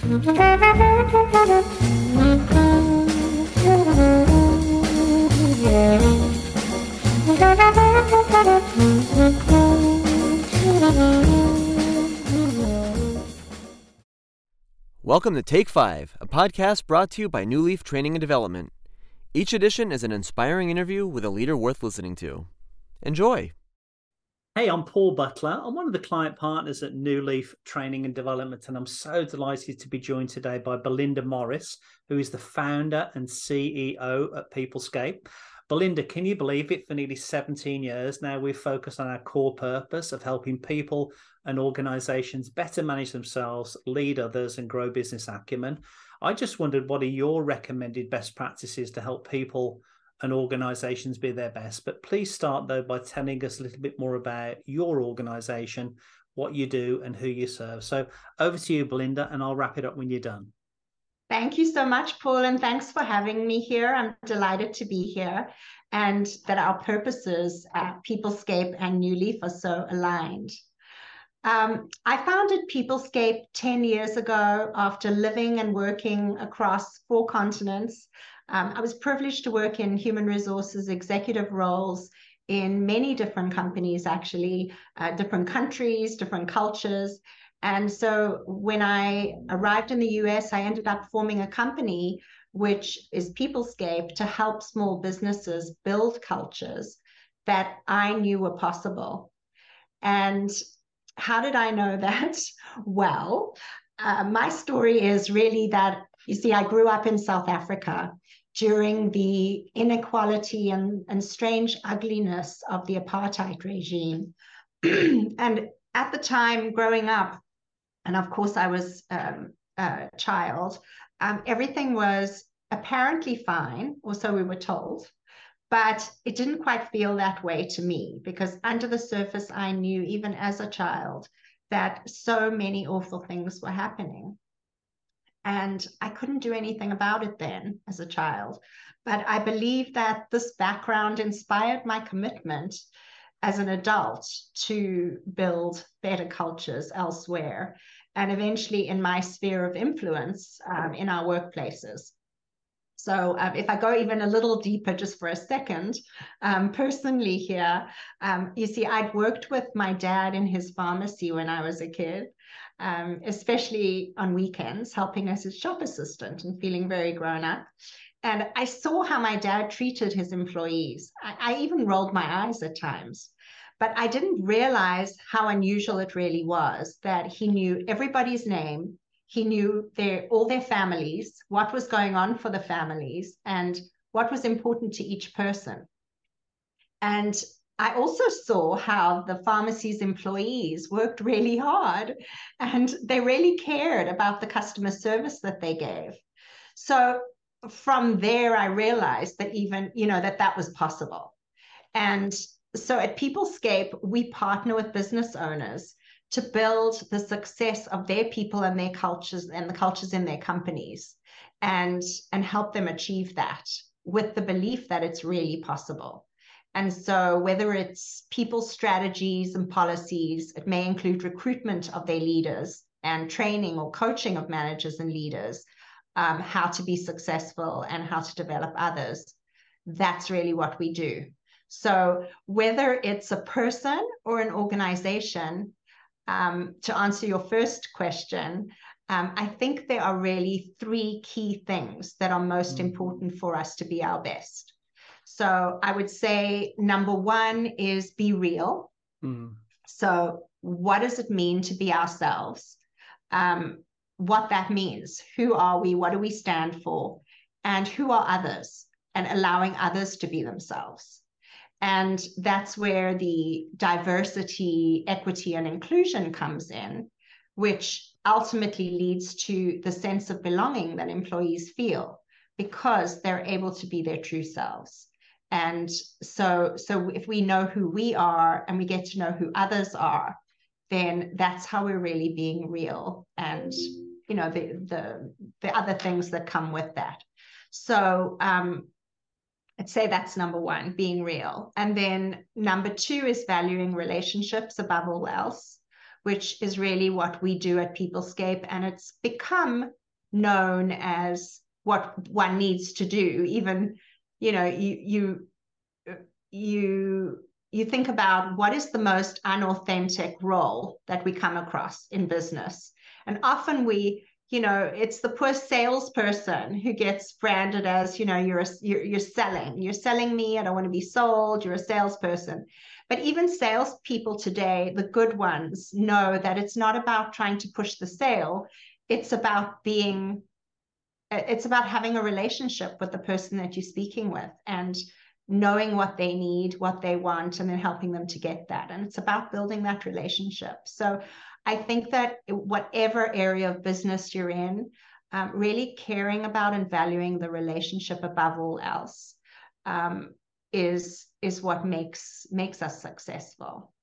Welcome to Take 5, a podcast brought to you by New Leaf Training and Development. Each edition is an inspiring interview with a leader worth listening to. Enjoy. Hey, I'm Paul Butler. I'm one of the client partners at New Leaf Training and Development, and I'm so delighted to be joined today by Belinda Morris, who is the founder and CEO at Peoplescape. Belinda, can you believe it? For nearly 17 years now, we've focused on our core purpose of helping people and organizations better manage themselves, lead others, and grow business acumen. I just wondered, what are your recommended best practices to help people and organizations be their best? But please start, though, by telling us a little bit more about your organization, what you do, and who you serve. So over to you, Belinda, and I'll wrap it up when you're done. Thank you so much, Paul, and thanks for having me here. I'm delighted to be here and that our purposes at Peoplescape and New Leaf are so aligned. I founded Peoplescape 10 years ago after living and working across 4 continents. I was privileged to work in human resources executive roles in many different companies, actually, different countries, different cultures. And so when I arrived in the US, I ended up forming a company, which is Peoplescape, to help small businesses build cultures that I knew were possible. And how did I know that? Well, my story is really that, you see, I grew up in South Africa during the inequality and strange ugliness of the apartheid regime. And at the time growing up, and of course I was a child, everything was apparently fine, or so we were told, but it didn't quite feel that way to me, because under the surface, I knew, even as a child, that so many awful things were happening. And I couldn't do anything about it then as a child. But I believe that this background inspired my commitment as an adult to build better cultures elsewhere, and eventually in my sphere of influence in our workplaces. So if I go even a little deeper just for a second, personally here, you see, I'd worked with my dad in his pharmacy when I was a kid, especially on weekends, helping as his shop assistant and feeling very grown up. And I saw how my dad treated his employees. I even rolled my eyes at times. But I didn't realize how unusual it really was, that he knew everybody's name. He knew all their families, what was going on for the families, and what was important to each person. And I also saw how the pharmacy's employees worked really hard, and they really cared about the customer service that they gave. So from there, I realized that even, that was possible. And so at Peoplescape, we partner with business owners to build the success of their people and their cultures and the cultures in their companies, and help them achieve that with the belief that it's really possible. And so whether it's people strategies and policies, it may include recruitment of their leaders and training or coaching of managers and leaders, how to be successful and how to develop others. That's really what we do. So whether it's a person or an organization, to answer your first question, I think there are really 3 key things that are most important for us to be our best. So I would say number 1 is be real. So what does it mean to be ourselves? What that means. Who are we? What do we stand for? And who are others? And allowing others to be themselves. And that's where the diversity, equity, and inclusion comes in, which ultimately leads to the sense of belonging that employees feel because they're able to be their true selves. And so if we know who we are and we get to know who others are, then that's how we're really being real, and the other things that come with that. So I'd say that's number 1, being real. And then number 2 is valuing relationships above all else, which is really what we do at Peoplescape. And it's become known as what one needs to do. Even, you think about what is the most unauthentic role that we come across in business. And often it's the poor salesperson who gets branded as, you're selling me. I don't want to be sold. You're a salesperson. But even salespeople today, the good ones, know that it's not about trying to push the sale. It's about having a relationship with the person that you're speaking with and knowing what they need, what they want, and then helping them to get that. And it's about building that relationship. So I think that whatever area of business you're in, really caring about and valuing the relationship above all else is what makes us successful.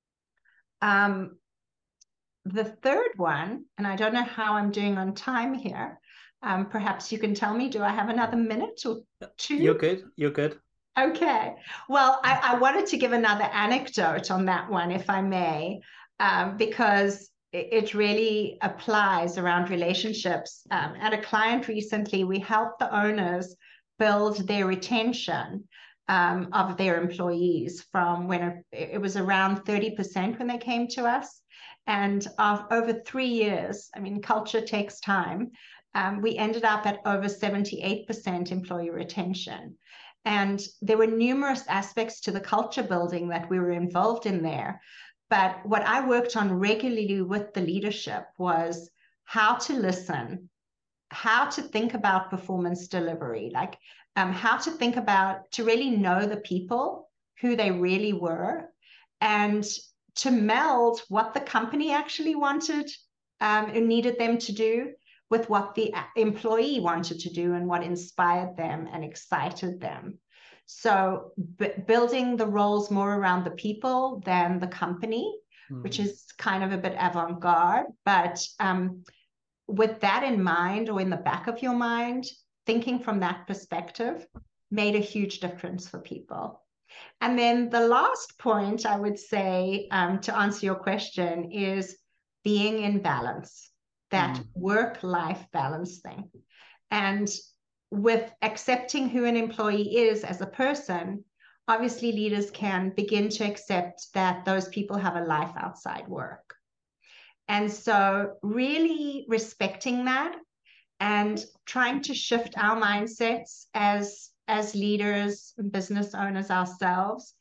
The third one, and I don't know how I'm doing on time here. Perhaps you can tell me, do I have another minute or two? You're good. Okay. Well, I wanted to give another anecdote on that one, if I may, because it really applies around relationships. At a client recently, we helped the owners build their retention of their employees from when it was around 30% when they came to us. And over 3 years, culture takes time. We ended up at over 78% employee retention. And there were numerous aspects to the culture building that we were involved in there. But what I worked on regularly with the leadership was how to listen, how to think about performance delivery, how to think about, to really know the people, who they really were, and to meld what the company actually wanted and needed them to do with what the employee wanted to do and what inspired them and excited them. So building the roles more around the people than the company, which is kind of a bit avant-garde, but with that in mind, or in the back of your mind, thinking from that perspective made a huge difference for people. And then the last point I would say to answer your question is being in balance, that work-life balance thing. And with accepting who an employee is as a person, obviously leaders can begin to accept that those people have a life outside work. And so really respecting that and trying to shift our mindsets as leaders and business owners ourselves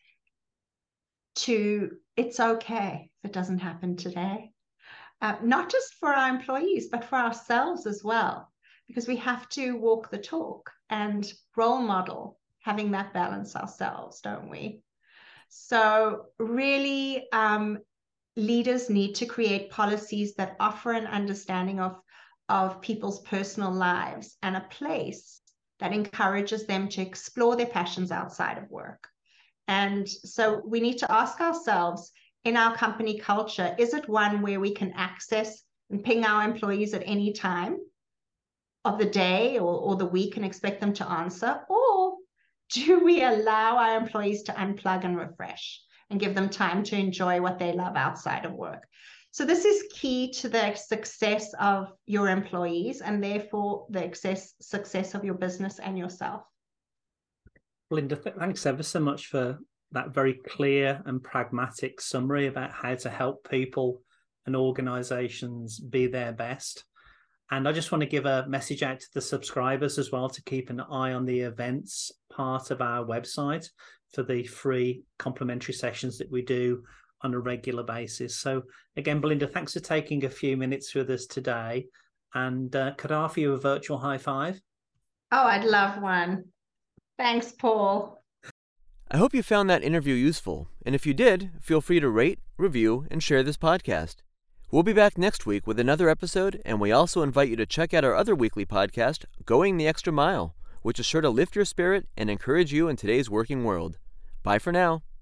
to, it's okay if it doesn't happen today. Not just for our employees, but for ourselves as well, because we have to walk the talk and role model having that balance ourselves, don't we? So really, leaders need to create policies that offer an understanding of people's personal lives and a place that encourages them to explore their passions outside of work. And so we need to ask ourselves, in our company culture, is it one where we can access and ping our employees at any time of the day or the week and expect them to answer? Or do we allow our employees to unplug and refresh and give them time to enjoy what they love outside of work? So this is key to the success of your employees and therefore the success of your business and yourself. Belinda, thanks ever so much for that very clear and pragmatic summary about how to help people and organizations be their best. And I just want to give a message out to the subscribers as well to keep an eye on the events part of our website for the free complimentary sessions that we do on a regular basis. So again, Belinda, thanks for taking a few minutes with us today. And could I offer you a virtual high five? Oh, I'd love one. Thanks, Paul. I hope you found that interview useful, and if you did, feel free to rate, review, and share this podcast. We'll be back next week with another episode, and we also invite you to check out our other weekly podcast, Going the Extra Mile, which is sure to lift your spirit and encourage you in today's working world. Bye for now.